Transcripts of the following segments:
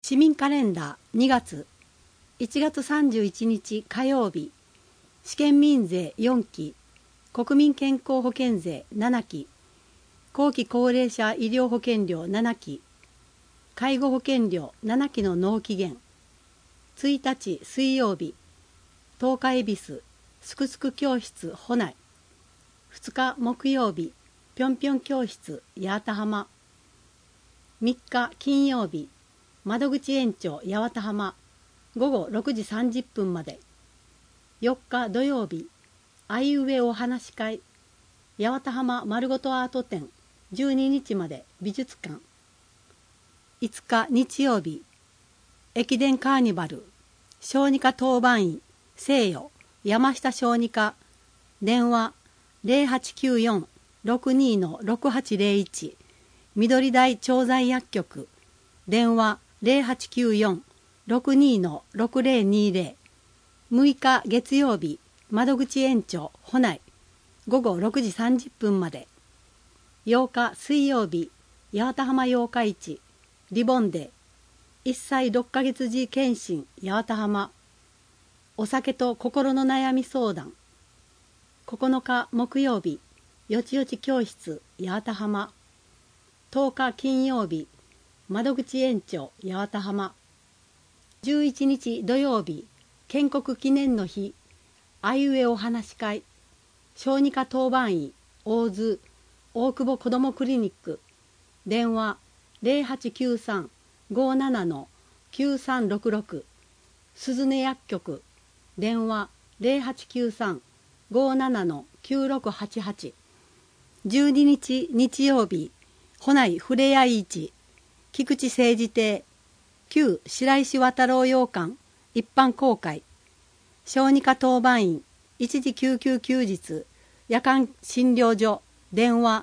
市民カレンダー2月1月31日火曜日、試験民税4期、国民健康保険税7期、後期高齢者医療保険料7期、介護保険料7期の納期限、1日水曜日、10日恵比寿すくすく教室保内、2日木曜日、ぴょんぴょん教室八幡浜、3日金曜日、窓口園長八幡浜午後6時30分まで、4日土曜日、あいうえお話し会八幡浜丸ごとアート展12日まで美術館、5日日曜日、駅伝カーニバル小児科当番員西予山下小児科、電話0894-62-6801、緑台調剤薬局、電話0894-62-6020、6日月曜日、窓口園長保内午後6時30分まで、8日水曜日、八幡浜八日市リボンで1歳6ヶ月児検診八幡浜、お酒と心の悩み相談、9日木曜日、よちよち教室八幡浜、10日金曜日、窓口園長八幡浜、11日土曜日、建国記念の日あいうえお話し会小児科当番医大津大久保こどもクリニック、電話0893-57-9366、鈴音薬局、電話0893-57-9688、12日日曜日、保内ふれあい市菊池政治亭旧白石渡郎洋館一般公開、小児科当番員一時救急休日夜間診療所、電話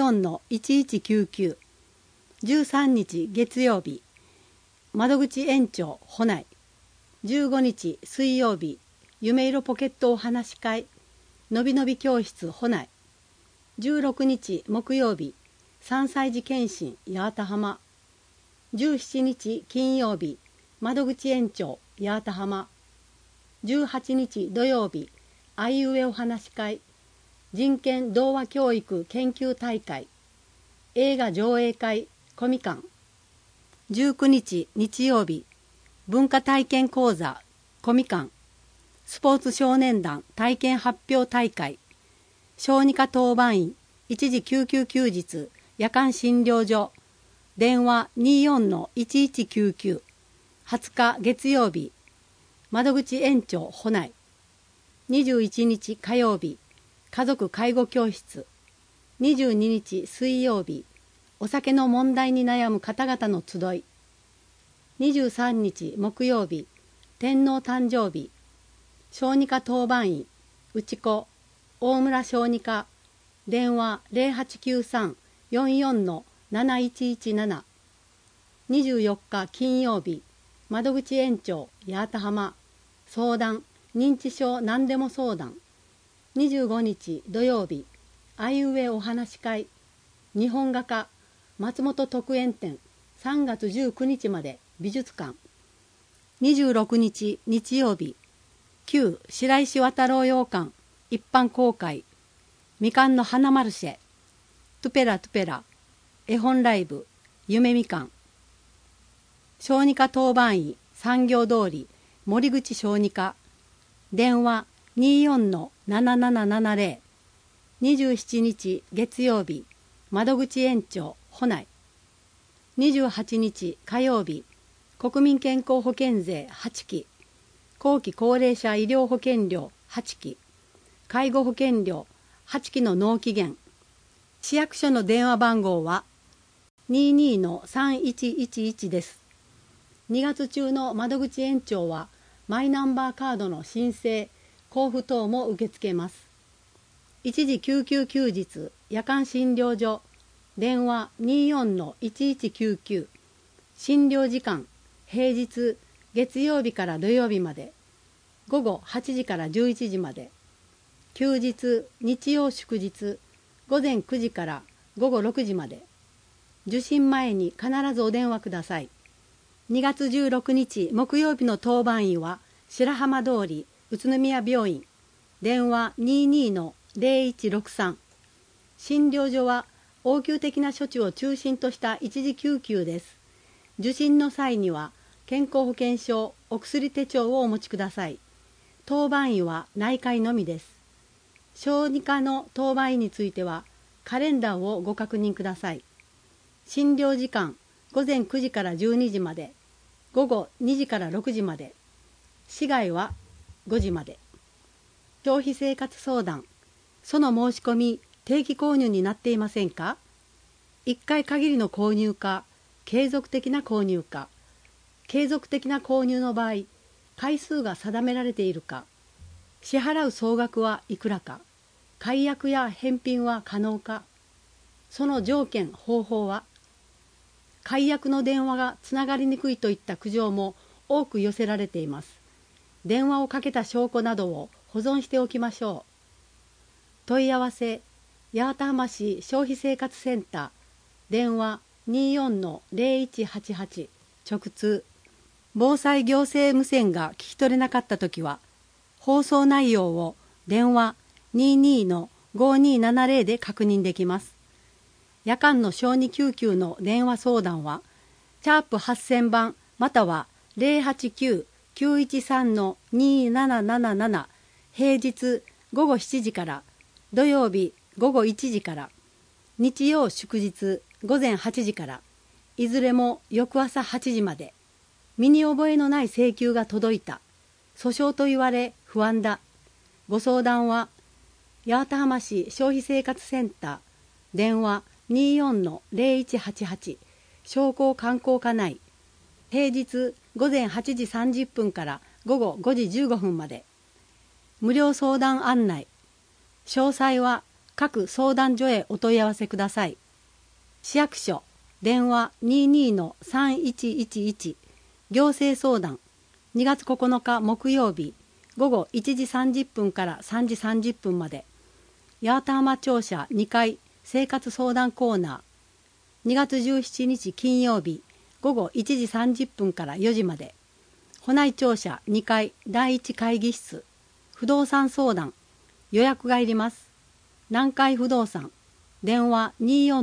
24-1199、13日月曜日、窓口園長保内、15日水曜日、夢色ポケットお話し会のびのび教室保内、16日木曜日、3歳児検診八幡浜、17日金曜日、窓口園長八幡浜、18日土曜日、あいうえお話し会人権童話教育研究大会映画上映会コミカン、19日日曜日、文化体験講座コミカン、スポーツ少年団体験発表大会、小児科当番員一時救急休日夜間診療所、電話24-1199、20日月曜日、窓口園長保内、21日火曜日、家族介護教室、22日水曜日、お酒の問題に悩む方々の集い、23日木曜日、天皇誕生日、小児科当番員内子大村小児科、電話0893-44-7117、24日金曜日、窓口園長八幡浜、相談認知症何でも相談、25日土曜日、あいうえお話し会日本画家松本徳園展3月19日まで美術館、26日日曜日、旧白石渡郎洋館一般公開みかんの花マルシェ、トゥペラトゥペラ絵本ライブ夢みかん、小児科当番医産業通り森口小児科、電話24-7770、27日月曜日、窓口園長保内、28日火曜日、国民健康保険税8期、後期高齢者医療保険料8期、介護保険料8期の納期限、市役所の電話番号は22-3111です。2月中の窓口園長はマイナンバーカードの申請交付等も受け付けます。一時救急休日夜間診療所、電話24-1199、診療時間平日月曜日から土曜日まで午後8時から11時まで、休日日曜祝日午前9時から午後6時まで、受診前に必ずお電話ください。 2月16日木曜日の当番医は白浜通り宇都宮病院、電話 22-0163。 診療所は応急的な処置を中心とした一時救急です。受診の際には健康保険証、お薬手帳をお持ちください。当番医は内科医のみです。小児科の当番医についてはカレンダーをご確認ください。診療時間午前9時から12時まで、午後2時から6時まで、市外は5時まで。消費生活相談、その申し込み定期購入になっていませんか？1回限りの購入か、継続的な購入か。継続的な購入の場合、回数が定められているか、支払う総額はいくらか、解約や返品は可能か、その条件、方法は。解約の電話がつながりにくいといった苦情も多く寄せられています。電話をかけた証拠などを保存しておきましょう。問い合わせ、八幡浜市消費生活センター、電話 24-0188、直通。防災行政無線が聞き取れなかったときは、放送内容を電話 22-5270 で確認できます。夜間の小児救急の電話相談は、#8000番または 089-913-2777、平日午後7時から、土曜日午後1時から、日曜祝日午前8時から、いずれも翌朝8時まで。身に覚えのない請求が届いた、訴訟と言われ不安だ。ご相談は八幡浜市消費生活センター、電話 24-0188、商工観光課内、平日午前8時30分から午後5時15分まで。無料相談案内、詳細は各相談所へお問い合わせください。市役所、電話 22-3111、行政相談、2月9日木曜日午後1時30分から3時30分まで。八幡浜庁舎2階生活相談コーナー、2月17日金曜日午後1時30分から4時まで。保内庁舎2階第1会議室、不動産相談、予約がいります。南海不動産、電話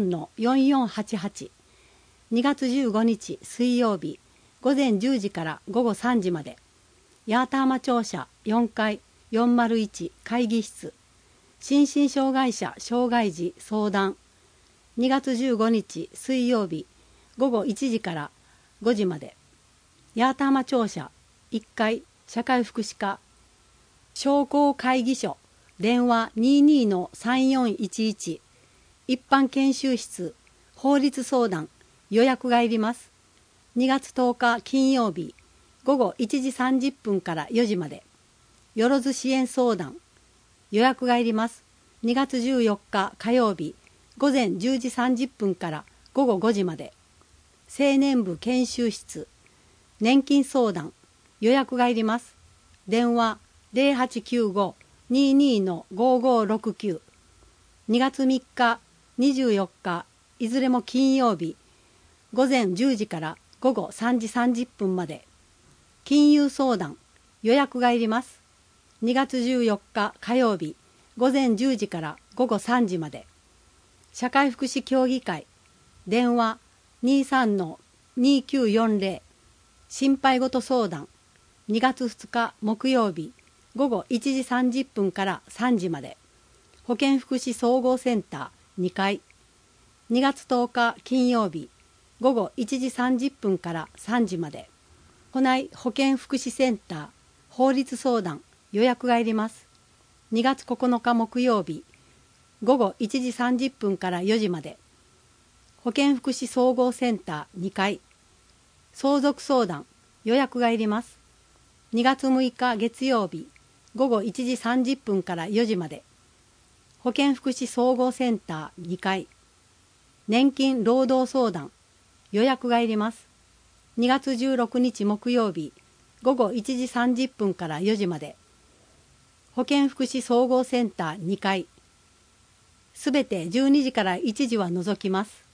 24-4488。2月15日水曜日午前10時から午後3時まで。八幡浜庁舎4階401会議室、心身障害者障害児相談、2月15日水曜日午後1時から5時まで。八幡浜庁舎1階社会福祉課、商工会議所、電話 22-3411、一般研修室、法律相談、予約がいります。2月10日金曜日午後1時30分から4時まで。よろず支援相談、予約がいります。2月14日火曜日午前10時30分から午後5時まで。青年部研修室、年金相談、予約がいります。電話 0895-22-5569。2月3日24日いずれも金曜日午前10時から午後3時30分まで。金融相談、予約がいります。2月14日火曜日午前10時から午後3時まで。社会福祉協議会、電話 23-2940、心配事相談、2月2日木曜日午後1時30分から3時まで。保健福祉総合センター2階。2月10日金曜日午後1時30分から3時まで。保内保健福祉センター法律相談、予約がいります。2月9日木曜日午後1時30分から4時まで。保健福祉総合センター2階。相続相談、予約がいります。2月6日月曜日午後1時30分から4時まで。保健福祉総合センター2階。年金労働相談、予約がいります。2月16日木曜日午後1時30分から4時まで。保健福祉総合センター2階。すべて12時から1時は除きます。